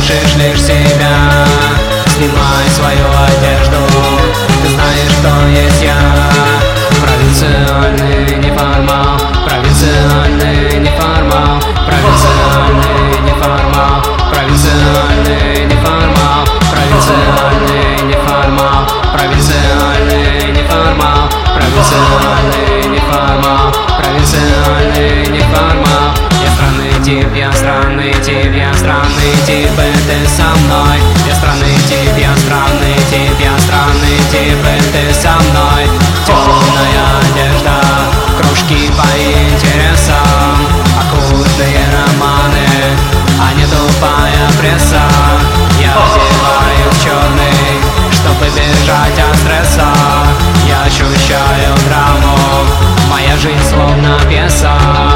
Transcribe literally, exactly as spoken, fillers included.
слышишь лишь себя. Снимай свою одежду, ты знаешь, кто есть я. Провинциальный неформал, провинциальный неформал, провинциальный неформал, провинциальный неформал, провинциальный неформал, провинциальный неформал, провинциальный неформал, провинциальный неформал. Я странный тип, я странный тип, я странный тип, и ты со мной. Я странный тип, я странный тип, я странный тип, и ты со мной. Темная одежда, кружки по интересам, оккультные романы, а не тупая пресса. Я одеваю черный, чтобы бежать от стресса. Я ощущаю драму, моя жизнь словно пьеса.